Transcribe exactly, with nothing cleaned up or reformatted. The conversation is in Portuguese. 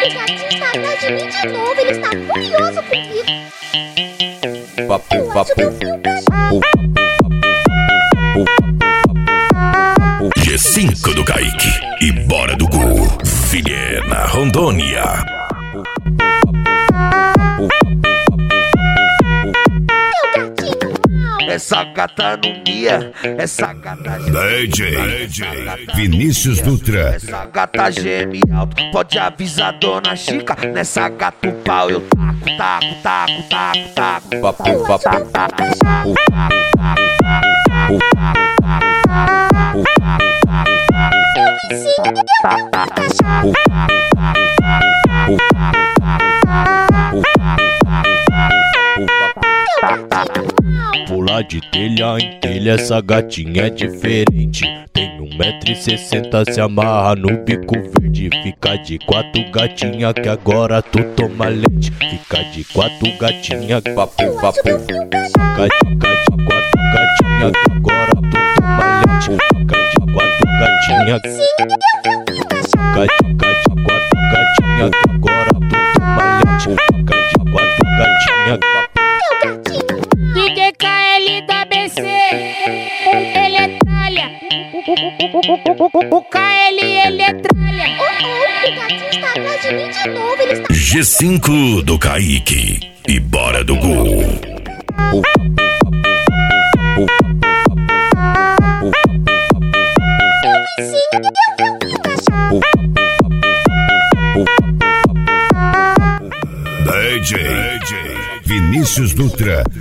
gatinho está atrás de mim de novo, ele está furioso comigo. Papo, papo, G cinco do Kaique e bora do Gu, Vilhena, Rondônia. Essa gata não mia, essa gata D J Vinícius Dutra. Essa gata geme alto, pode avisar dona Chica. Nessa gata o pau eu taco, taco, taco, taco, taco. papo, papo, Pular de telha em telha, essa gatinha é diferente. Tem um metro e sessenta, se amarra no bico verde. Fica de quatro gatinha que agora tu toma leite. Fica de quatro gatinha, papo, papo, fica, fica de quatro gatinha que agora tu toma leite. Fica de quatro gatinha, fica, fica de quatro gatinha que agora tu toma leite. Fica de quatro gatinha. D J K L da B C, ele é tralha. O K L, ele é tralha. Oh, oh, o gatinho está atrás de mim de novo, ele está... G cinco do Kaique e bora do Gu. D J Vinícius Dutra.